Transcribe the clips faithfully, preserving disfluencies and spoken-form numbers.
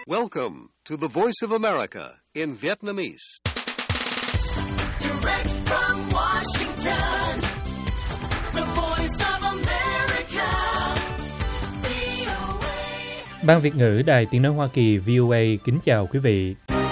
Welcome to the Voice of America in Vietnamese. Direct from Washington, the Voice of America, vê o a. Ban Việt ngữ Đài Tiếng nói Hoa Kỳ vê o a kính chào quý vị.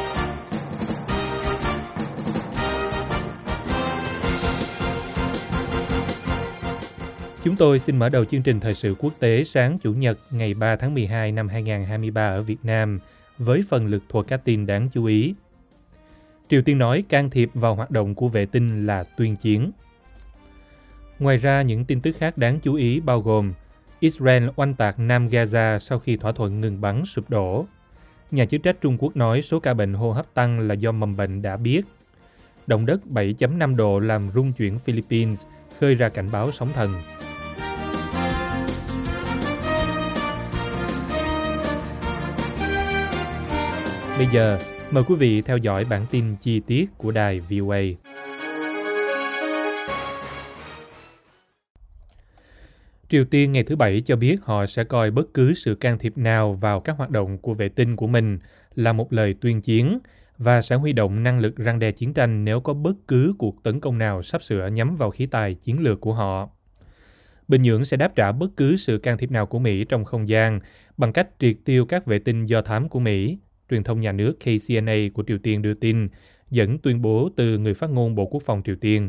Chúng tôi xin mở đầu chương trình thời sự quốc tế sáng Chủ nhật ngày ba tháng mười hai năm hai nghìn không trăm hai mươi ba ở Việt Nam với phần lược thuộc các tin đáng chú ý. Triều Tiên nói can thiệp vào hoạt động của vệ tinh là tuyên chiến. Ngoài ra, những tin tức khác đáng chú ý bao gồm Israel oanh tạc Nam Gaza sau khi thỏa thuận ngừng bắn sụp đổ. Nhà chức trách Trung Quốc nói số ca bệnh hô hấp tăng là do mầm bệnh đã biết. Động đất bảy phẩy năm độ làm rung chuyển Philippines, khơi ra cảnh báo sóng thần. Bây giờ, mời quý vị theo dõi bản tin chi tiết của đài vê o a. Triều Tiên ngày thứ Bảy cho biết họ sẽ coi bất cứ sự can thiệp nào vào các hoạt động của vệ tinh của mình là một lời tuyên chiến và sẽ huy động năng lực răn đe chiến tranh nếu có bất cứ cuộc tấn công nào sắp sửa nhắm vào khí tài chiến lược của họ. Bình Nhưỡng sẽ đáp trả bất cứ sự can thiệp nào của Mỹ trong không gian bằng cách triệt tiêu các vệ tinh do thám của Mỹ, truyền thông nhà nước K C N A của Triều Tiên đưa tin, dẫn tuyên bố từ người phát ngôn Bộ Quốc phòng Triều Tiên.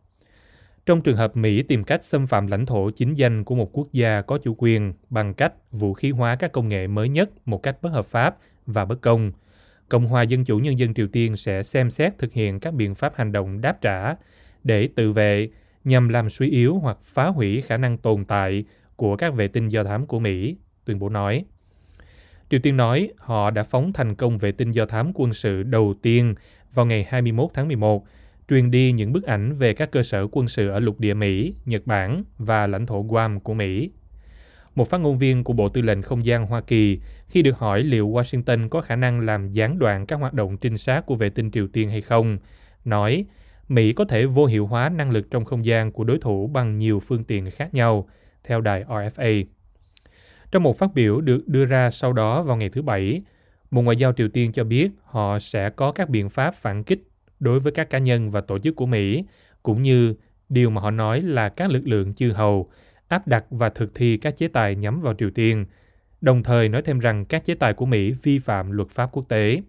Trong trường hợp Mỹ tìm cách xâm phạm lãnh thổ chính danh của một quốc gia có chủ quyền bằng cách vũ khí hóa các công nghệ mới nhất một cách bất hợp pháp và bất công, Cộng hòa Dân chủ Nhân dân Triều Tiên sẽ xem xét thực hiện các biện pháp hành động đáp trả để tự vệ nhằm làm suy yếu hoặc phá hủy khả năng tồn tại của các vệ tinh do thám của Mỹ, tuyên bố nói. Triều Tiên nói họ đã phóng thành công vệ tinh do thám quân sự đầu tiên vào ngày hai mươi mốt tháng mười một, truyền đi những bức ảnh về các cơ sở quân sự ở lục địa Mỹ, Nhật Bản và lãnh thổ Guam của Mỹ. Một phát ngôn viên của Bộ Tư lệnh Không gian Hoa Kỳ, khi được hỏi liệu Washington có khả năng làm gián đoạn các hoạt động trinh sát của vệ tinh Triều Tiên hay không, nói Mỹ có thể vô hiệu hóa năng lực trong không gian của đối thủ bằng nhiều phương tiện khác nhau, theo đài R F A. Trong một phát biểu được đưa ra sau đó vào ngày thứ Bảy, Bộ Ngoại giao Triều Tiên cho biết họ sẽ có các biện pháp phản kích đối với các cá nhân và tổ chức của Mỹ, cũng như điều mà họ nói là các lực lượng chư hầu, áp đặt và thực thi các chế tài nhắm vào Triều Tiên, đồng thời nói thêm rằng các chế tài của Mỹ vi phạm luật pháp quốc tế.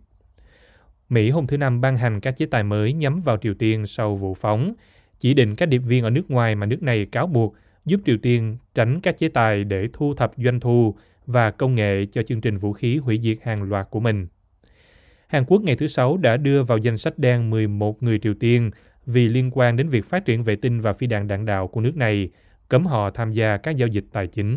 Mỹ hôm thứ Năm ban hành các chế tài mới nhắm vào Triều Tiên sau vụ phóng, chỉ định các điệp viên ở nước ngoài mà nước này cáo buộc giúp Triều Tiên tránh các chế tài để thu thập doanh thu và công nghệ cho chương trình vũ khí hủy diệt hàng loạt của mình. Hàn Quốc ngày thứ Sáu đã đưa vào danh sách đen mười một người Triều Tiên vì liên quan đến việc phát triển vệ tinh và phi đạn đạn đạo của nước này, cấm họ tham gia các giao dịch tài chính.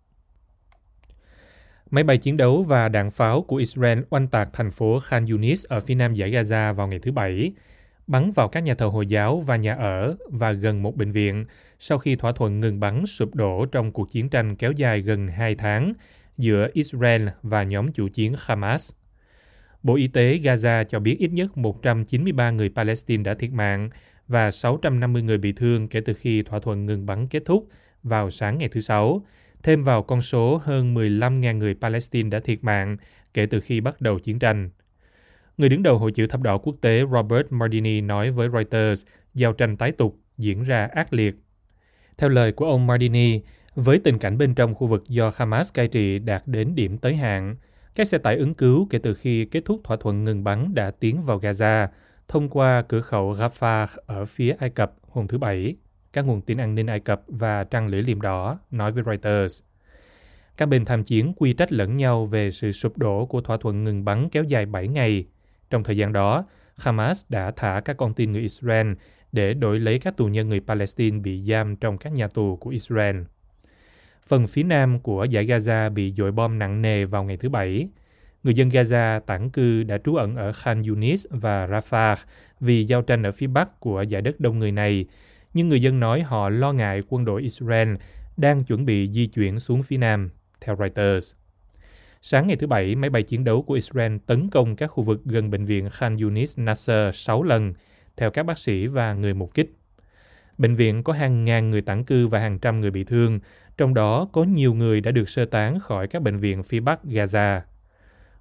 Máy bay chiến đấu và đạn pháo của Israel oanh tạc thành phố Khan Yunis ở phía nam dải Gaza vào ngày thứ Bảy, bắn vào các nhà thờ Hồi giáo và nhà ở và gần một bệnh viện sau khi thỏa thuận ngừng bắn sụp đổ trong cuộc chiến tranh kéo dài gần hai tháng giữa Israel và nhóm chủ chiến Hamas. Bộ Y tế Gaza cho biết ít nhất một trăm chín mươi ba người Palestine đã thiệt mạng và sáu trăm năm mươi người bị thương kể từ khi thỏa thuận ngừng bắn kết thúc vào sáng ngày thứ Sáu, thêm vào con số hơn mười lăm nghìn người Palestine đã thiệt mạng kể từ khi bắt đầu chiến tranh. Người đứng đầu Hội chữ thập đỏ quốc tế Robert Mardini nói với Reuters giao tranh tái tục diễn ra ác liệt. Theo lời của ông Mardini, với tình cảnh bên trong khu vực do Hamas cai trị đạt đến điểm tới hạn, các xe tải ứng cứu kể từ khi kết thúc thỏa thuận ngừng bắn đã tiến vào Gaza thông qua cửa khẩu Rafah ở phía Ai Cập hôm thứ Bảy, các nguồn tin an ninh Ai Cập và Trăng lưỡi liềm đỏ nói với Reuters. Các bên tham chiến quy trách lẫn nhau về sự sụp đổ của thỏa thuận ngừng bắn kéo dài bảy ngày. Trong thời gian đó, Hamas đã thả các con tin người Israel để đổi lấy các tù nhân người Palestine bị giam trong các nhà tù của Israel. Phần phía nam của dải Gaza bị dội bom nặng nề vào ngày thứ Bảy. Người dân Gaza tản cư đã trú ẩn ở Khan Yunis và Rafah vì giao tranh ở phía bắc của dải đất đông người này, nhưng người dân nói họ lo ngại quân đội Israel đang chuẩn bị di chuyển xuống phía nam, theo Reuters. Sáng ngày thứ Bảy, máy bay chiến đấu của Israel tấn công các khu vực gần bệnh viện Khan Yunis Nasser sáu lần, theo các bác sĩ và người mục kích. Bệnh viện có hàng ngàn người tản cư và hàng trăm người bị thương, trong đó có nhiều người đã được sơ tán khỏi các bệnh viện phía bắc Gaza.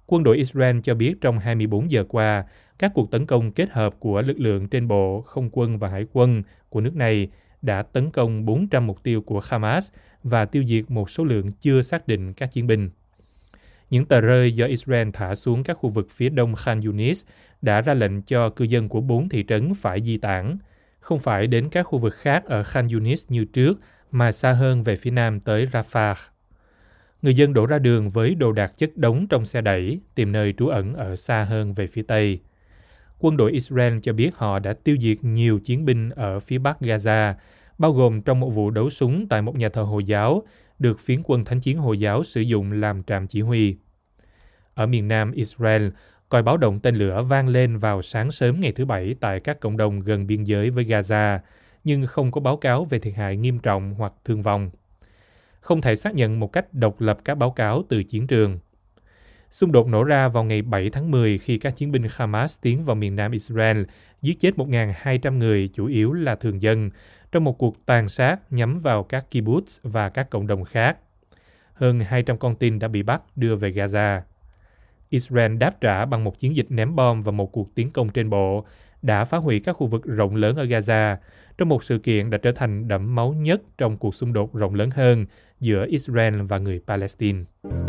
Quân đội Israel cho biết trong hai mươi bốn giờ qua, các cuộc tấn công kết hợp của lực lượng trên bộ, không quân và hải quân của nước này đã tấn công bốn trăm mục tiêu của Hamas và tiêu diệt một số lượng chưa xác định các chiến binh. Những tờ rơi do Israel thả xuống các khu vực phía đông Khan Yunis đã ra lệnh cho cư dân của bốn thị trấn phải di tản, không phải đến các khu vực khác ở Khan Yunis như trước, mà xa hơn về phía nam tới Rafah. Người dân đổ ra đường với đồ đạc chất đống trong xe đẩy, tìm nơi trú ẩn ở xa hơn về phía tây. Quân đội Israel cho biết họ đã tiêu diệt nhiều chiến binh ở phía bắc Gaza, bao gồm trong một vụ đấu súng tại một nhà thờ Hồi giáo, được phiến quân Thánh chiến Hồi giáo sử dụng làm trạm chỉ huy. Ở miền nam Israel, còi báo động tên lửa vang lên vào sáng sớm ngày thứ Bảy tại các cộng đồng gần biên giới với Gaza, nhưng không có báo cáo về thiệt hại nghiêm trọng hoặc thương vong. Không thể xác nhận một cách độc lập các báo cáo từ chiến trường. Xung đột nổ ra vào ngày bảy tháng mười khi các chiến binh Hamas tiến vào miền nam Israel, giết chết một nghìn hai trăm người, chủ yếu là thường dân, trong một cuộc tàn sát nhắm vào các kibbutz và các cộng đồng khác. Hơn hai trăm con tin đã bị bắt đưa về Gaza. Israel đáp trả bằng một chiến dịch ném bom và một cuộc tiến công trên bộ, đã phá hủy các khu vực rộng lớn ở Gaza, trong một sự kiện đã trở thành đẫm máu nhất trong cuộc xung đột rộng lớn hơn giữa Israel và người Palestine.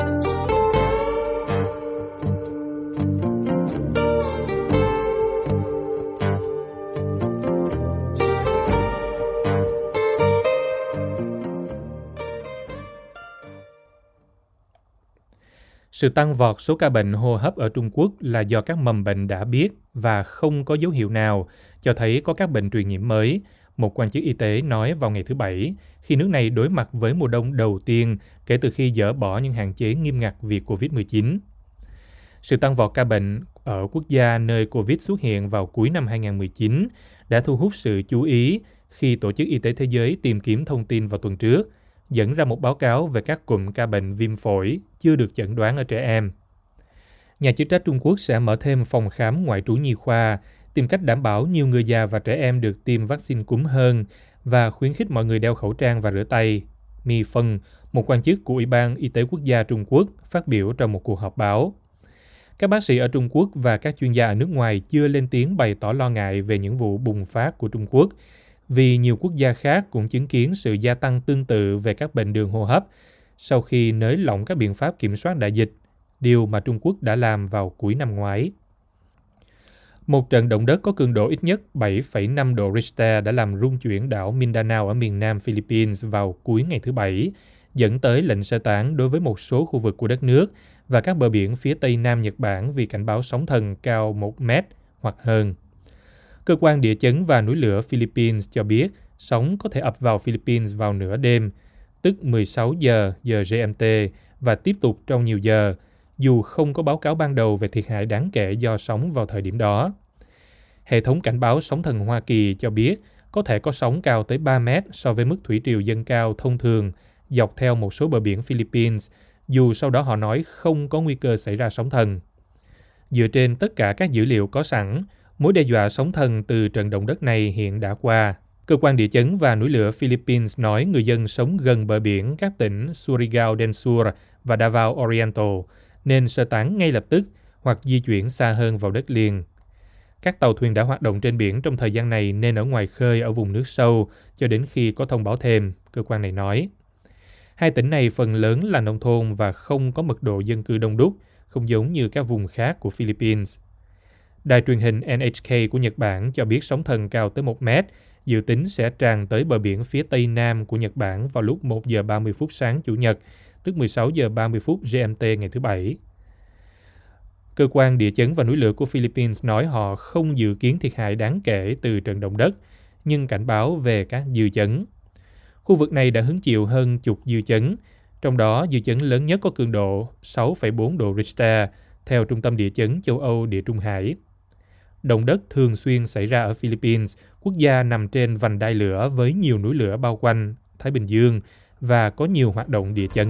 Sự tăng vọt số ca bệnh hô hấp ở Trung Quốc là do các mầm bệnh đã biết và không có dấu hiệu nào cho thấy có các bệnh truyền nhiễm mới, một quan chức y tế nói vào ngày thứ Bảy, khi nước này đối mặt với mùa đông đầu tiên kể từ khi dỡ bỏ những hạn chế nghiêm ngặt vì covid mười chín. Sự tăng vọt ca bệnh ở quốc gia nơi Covid xuất hiện vào cuối năm hai nghìn không trăm mười chín đã thu hút sự chú ý khi Tổ chức Y tế Thế giới tìm kiếm thông tin vào tuần trước, dẫn ra một báo cáo về các cụm ca bệnh viêm phổi chưa được chẩn đoán ở trẻ em. Nhà chức trách Trung Quốc sẽ mở thêm phòng khám ngoại trú nhi khoa, tìm cách đảm bảo nhiều người già và trẻ em được tiêm vaccine cúm hơn và khuyến khích mọi người đeo khẩu trang và rửa tay. Mi Phân, một quan chức của Ủy ban Y tế Quốc gia Trung Quốc, phát biểu trong một cuộc họp báo. Các bác sĩ ở Trung Quốc và các chuyên gia ở nước ngoài chưa lên tiếng bày tỏ lo ngại về những vụ bùng phát của Trung Quốc, vì nhiều quốc gia khác cũng chứng kiến sự gia tăng tương tự về các bệnh đường hô hấp sau khi nới lỏng các biện pháp kiểm soát đại dịch, điều mà Trung Quốc đã làm vào cuối năm ngoái. Một trận động đất có cường độ ít nhất bảy phẩy năm độ Richter đã làm rung chuyển đảo Mindanao ở miền nam Philippines vào cuối ngày thứ Bảy, dẫn tới lệnh sơ tán đối với một số khu vực của đất nước và các bờ biển phía tây nam Nhật Bản vì cảnh báo sóng thần cao một mét hoặc hơn. Cơ quan địa chấn và núi lửa Philippines cho biết sóng có thể ập vào Philippines vào nửa đêm, tức mười sáu giờ giờ giê em tê, và tiếp tục trong nhiều giờ, dù không có báo cáo ban đầu về thiệt hại đáng kể do sóng vào thời điểm đó. Hệ thống cảnh báo sóng thần Hoa Kỳ cho biết có thể có sóng cao tới ba mét so với mức thủy triều dâng cao thông thường dọc theo một số bờ biển Philippines, dù sau đó họ nói không có nguy cơ xảy ra sóng thần. Dựa trên tất cả các dữ liệu có sẵn, mối đe dọa sóng thần từ trận động đất này hiện đã qua. Cơ quan địa chấn và núi lửa Philippines nói người dân sống gần bờ biển các tỉnh Surigao del Sur và Davao Oriental nên sơ tán ngay lập tức hoặc di chuyển xa hơn vào đất liền. Các tàu thuyền đã hoạt động trên biển trong thời gian này nên ở ngoài khơi ở vùng nước sâu cho đến khi có thông báo thêm, cơ quan này nói. Hai tỉnh này phần lớn là nông thôn và không có mật độ dân cư đông đúc, không giống như các vùng khác của Philippines. Đài truyền hình en hát ca của Nhật Bản cho biết sóng thần cao tới một mét, dự tính sẽ tràn tới bờ biển phía tây nam của Nhật Bản vào lúc một giờ ba mươi phút sáng Chủ nhật, tức mười sáu giờ ba mươi phút giê em tê ngày thứ Bảy. Cơ quan địa chấn và núi lửa của Philippines nói họ không dự kiến thiệt hại đáng kể từ trận động đất, nhưng cảnh báo về các dư chấn. Khu vực này đã hứng chịu hơn chục dư chấn, trong đó dư chấn lớn nhất có cường độ sáu phẩy bốn độ Richter, theo Trung tâm Địa chấn châu Âu Địa Trung Hải. Động đất thường xuyên xảy ra ở Philippines, quốc gia nằm trên vành đai lửa với nhiều núi lửa bao quanh Thái Bình Dương và có nhiều hoạt động địa chấn.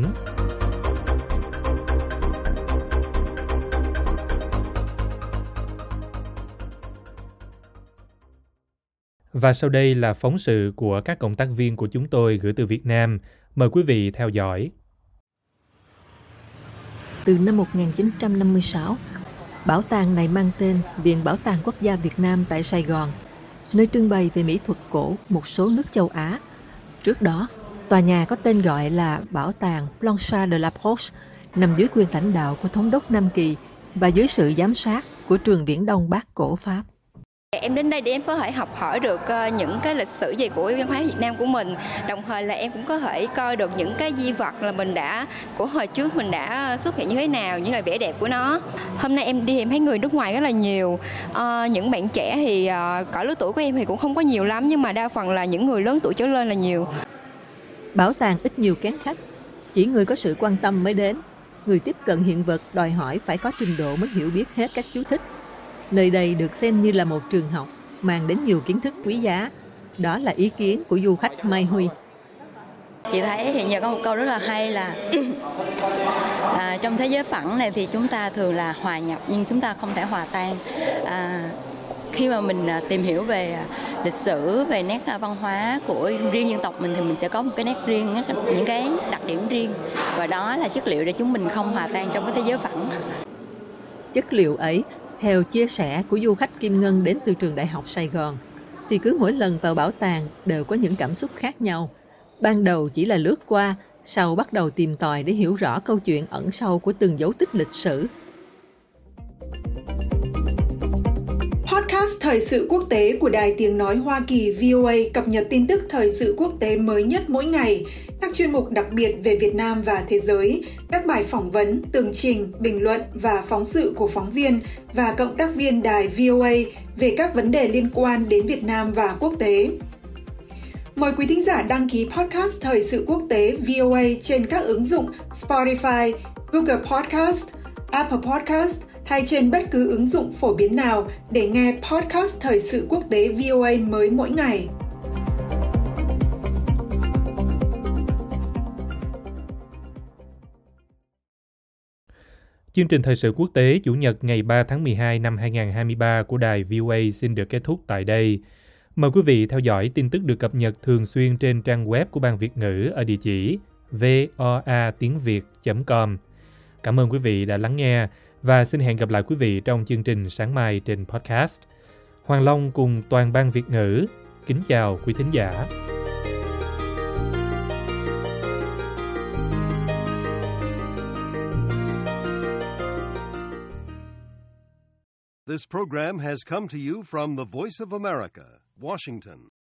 Và sau đây là phóng sự của các cộng tác viên của chúng tôi gửi từ Việt Nam. Mời quý vị theo dõi. từ năm một nghìn chín trăm năm mươi sáu. Bảo tàng này mang tên Viện Bảo tàng Quốc gia Việt Nam tại Sài Gòn, nơi trưng bày về mỹ thuật cổ một số nước châu Á. Trước đó, tòa nhà có tên gọi là Bảo tàng Blanchard de la Broche, nằm dưới quyền lãnh đạo của Thống đốc Nam Kỳ và dưới sự giám sát của Trường Viễn Đông Bắc cổ Pháp. Em đến đây để em có thể học hỏi được những cái lịch sử gì của văn hóa Việt Nam của mình, đồng thời là em cũng có thể coi được những cái di vật là mình đã của hồi trước mình đã xuất hiện như thế nào, những lời vẻ đẹp của nó. Hôm nay em đi em thấy người nước ngoài rất là nhiều, à, những bạn trẻ thì à, cỡ lứa tuổi của em thì cũng không có nhiều lắm, nhưng mà đa phần là những người lớn tuổi trở lên là nhiều. Bảo tàng ít nhiều kén khách, chỉ người có sự quan tâm mới đến. Người tiếp cận hiện vật đòi hỏi phải có trình độ mới hiểu biết hết các chú thích. Nơi đây được xem như là một trường học, mang đến nhiều kiến thức quý giá. Đó là ý kiến của du khách Mai Huy. Chị thấy hiện giờ có một câu rất là hay là à, trong thế giới phẳng này thì chúng ta thường là hòa nhập nhưng chúng ta không thể hòa tan. À, khi mà mình tìm hiểu về lịch sử, về nét văn hóa của riêng dân tộc mình thì mình sẽ có một cái nét riêng, những cái đặc điểm riêng, và đó là chất liệu để chúng mình không hòa tan trong cái thế giới phẳng. Chất liệu ấy, theo chia sẻ của du khách Kim Ngân đến từ trường Đại học Sài Gòn, thì cứ mỗi lần vào bảo tàng đều có những cảm xúc khác nhau. Ban đầu chỉ là lướt qua, sau bắt đầu tìm tòi để hiểu rõ câu chuyện ẩn sâu của từng dấu tích lịch sử. Podcast Thời sự quốc tế của Đài Tiếng Nói Hoa Kỳ vê o a cập nhật tin tức thời sự quốc tế mới nhất mỗi ngày, các chuyên mục đặc biệt về Việt Nam và thế giới, các bài phỏng vấn, tường trình, bình luận và phóng sự của phóng viên và cộng tác viên đài vê o a về các vấn đề liên quan đến Việt Nam và quốc tế. Mời quý thính giả đăng ký podcast Thời sự quốc tế vê o a trên các ứng dụng Spotify, Google Podcast, Apple Podcast hay trên bất cứ ứng dụng phổ biến nào để nghe podcast Thời sự quốc tế vê o a mới mỗi ngày. Chương trình Thời sự quốc tế Chủ nhật ngày ba tháng mười hai năm hai nghìn không trăm hai mươi ba của đài vê o a xin được kết thúc tại đây. Mời quý vị theo dõi tin tức được cập nhật thường xuyên trên trang web của Ban Việt ngữ ở địa chỉ voa tiếng việt chấm com. Cảm ơn quý vị đã lắng nghe và xin hẹn gặp lại quý vị trong chương trình sáng mai trên podcast. Hoàng Long cùng toàn Ban Việt ngữ kính chào quý thính giả. This program has come to you from the Voice of America, Washington.